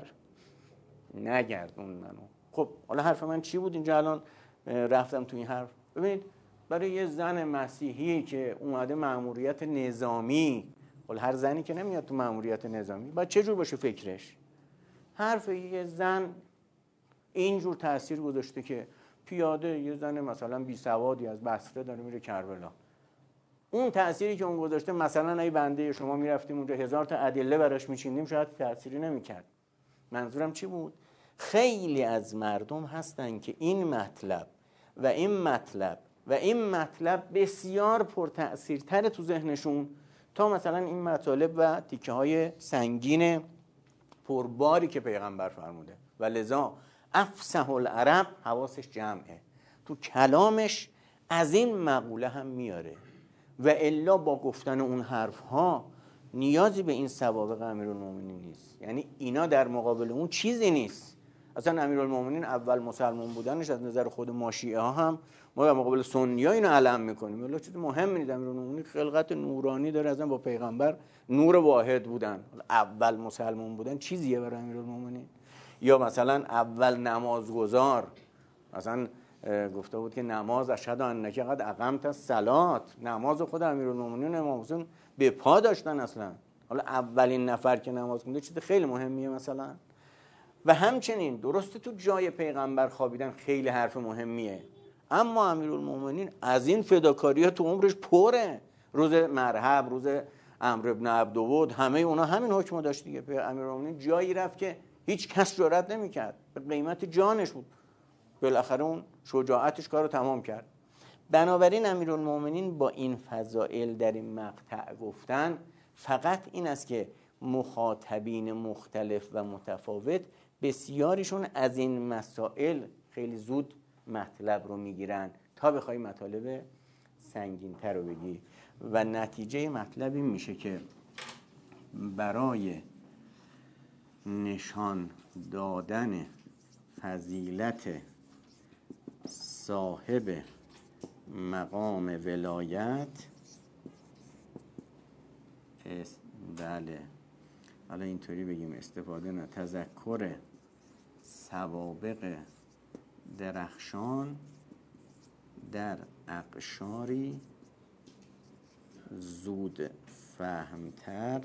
نگردون منو. خب حالا حرف من چی بود اینجا الان رفتم تو این حرف؟ ببینید برای یه زن مسیحی که اومده مأموریت نظامی، حالا هر زنی که نمیاد تو مأموریت نظامی باید چه جور باشه فکرش؟ حرف یه زن اینجور تأثیر گذاشته که پیاده یه زن مثلا بی سوادی از بصره داره میره کربلا. اون تأثیری که اون گذاشته مثلا ای بنده شما میرفتیم اونجا 1000 تا ادله براش میچیندیم شاید تأثیری نمیکرد. منظورم چی بود؟ خیلی از مردم هستن که این مطلب و این مطلب و این مطلب بسیار پرتأثیرتر تو ذهنشون تا مثلا این مطالب و تیکه های سنگین پرباری که پیغمبر فرموده. و لذا افصح العرب حواسش جمعه، تو کلامش از این مقوله هم میاره و الا با گفتن اون حرف ها نیازی به این سوابق امیرالمومنین نیست. یعنی اینا در مقابل اون چیزی نیست. اصلا امیرالمومنین اول مسلمان بودنش از نظر خود ما شیعه ها هم ما در مقابل سنی ها اینو علم میکنیم، ولی چیز مهمی نیست. امیرالمومنین خلقت نورانی داره، اصلا با پیغمبر نور واحد بودن، اول مسلمان بودن چیزیه برای امیرالمومنین؟ یا مثلا اول نمازگزار، مثلا گفته بود که نماز اشهد انک قد اقمت الصلاه، نماز خود امیرالمومنین امام حسین به پا داشتن اصلا. حالا اولین نفر که نماز خونده چیز خیلی مهمیه مثلا. و همچنین درسته تو جای پیغمبر خوابیدن خیلی حرف مهمیه، اما امیرالمومنین از این فداکاری‌ها تو عمرش پره. روز مرحب، روز عمرو بن عبدود، همه اونا همین حکمو داشت دیگه. امیرالمومنین جایی رفت که هیچ کس جرئت نمی‌کرد، به قیمت جانش بود، بالاخره اون شجاعتش کارو تمام کرد. بنابراین امیرالمومنین با این فضائل در این مقطع گفتن فقط این است که مخاطبین مختلف و متفاوت بسیاریشون از این مسائل خیلی زود مطلب رو میگیرن تا بخوای مطالب سنگین‌تر رو بگی. و نتیجه مطلب این میشه که برای نشان دادن فضیلت صاحب مقام ولایت، بله حالا اینطوری بگیم استفاده نه، تذکر سوابق درخشان در اقشاری زود فهمتر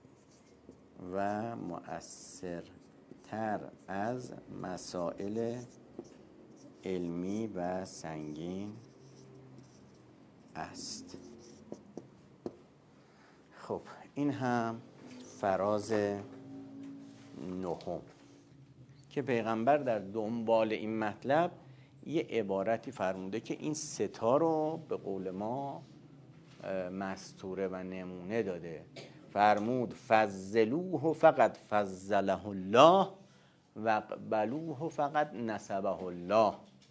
و مؤثرتر از مسائل علمی و سنگین است. خب این هم فراز نهم که پیغمبر در دنبال این مطلب یه عبارتی فرموده که این ستا رو به قول ما مستوره و نمونه داده. فرمود فضلوه فقط فضله الله و اقبلوه فقط نسبه الله.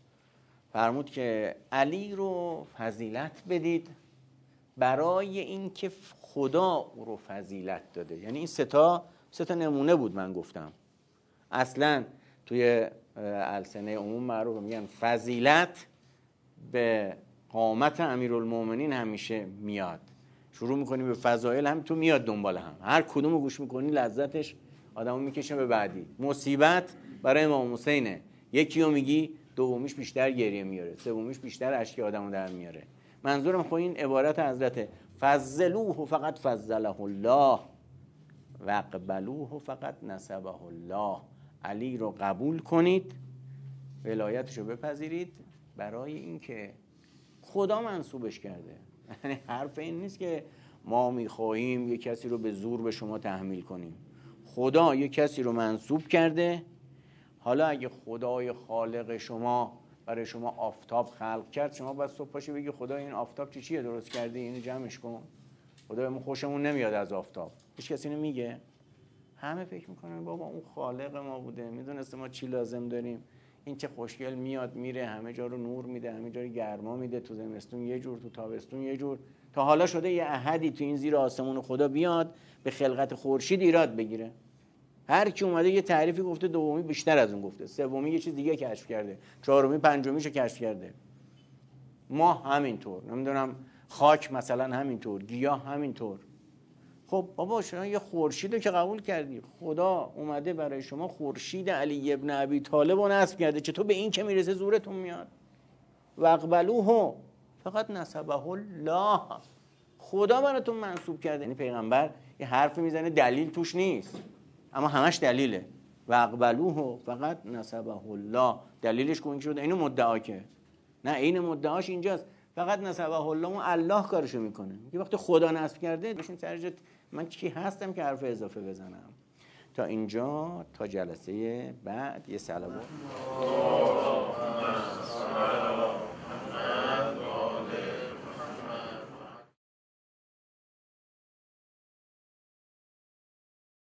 فرمود که علی رو فضیلت بدید برای اینکه خدا او رو فضیلت داده. یعنی این سه تا نمونه بود من گفتم. اصلا توی السنه عموم معروف میگن فضیلت به قامت امیرالمومنین همیشه میاد. شروع میکنی به فضایل هم تو میاد دنبال هم، هر کدوم رو گوش میکنی لذتش آدمو میکشه به بعدی. مصیبت برای امام حسینه، یکی رو میگی دومیش بیشتر گریه میاره، سومیش بیشتر اشک آدمو در میاره. منظورم خب این عبارت حضرت فضلوه فقط فضله الله و اقبلوه فقط نسبه الله. علی رو قبول کنید، ولایتشو بپذیرید برای اینکه خدا منصوبش کرده. یعنی حرف این نیست که ما میخواهیم یک کسی رو به زور به شما تحمیل کنیم. خدا یک کسی رو منصوب کرده. حالا اگه خدای خالق شما برای شما آفتاب خلق کرد، شما باید صبح پاشی بگی خدا این آفتاب چیه درست کردی، اینو جمعش کن. خدا ما خوشمون نمیاد از آفتاب. هیچ کسی نمیگه. همه فکر میکنن بابا اون خالق ما بوده، میدونسته ما چی لازم داریم. این چه خوشگل میاد میره، همه جا رو نور میده، همه جا رو گرما میده، تو زمستون یه جور، تو تابستون یه جور. تا حالا شده یه احدی تو این زیر آسمون خدا بیاد به خلقت خورشید ایراد بگیره؟ هر کی اومده یه تعریفی گفته، دومی بیشتر از اون گفته، سومی یه چیز دیگه کشف کرده، چهارمی پنجمیشو کشف کرده. ما همینطور، نمیدونم خاک مثلا همینطور، گیاه همینطور. خب بابا شما یه خورشیدو که قبول کردی، خدا اومده برای شما خورشید علی ابن ابی طالب رو نصب کرده، چطور به این که میرسه زورتون میاد؟ و اقبلوه فقط نسبه الله، خدا براتون منصوب کرده. یعنی پیغمبر یه حرفی میزنه دلیل توش نیست، اما همش دلیله. و اقبلوه فقط نسبه الله، دلیلش کن شده اینو مدعا که نه، این مدعاش اینجاست، فقط نسبه الله، اون الله کارشو میکنه. میگه وقتی خدا نصب کرده بشین سرجت، من کی هستم که حرف اضافه بزنم. تا اینجا، تا جلسه بعد یه صلوات.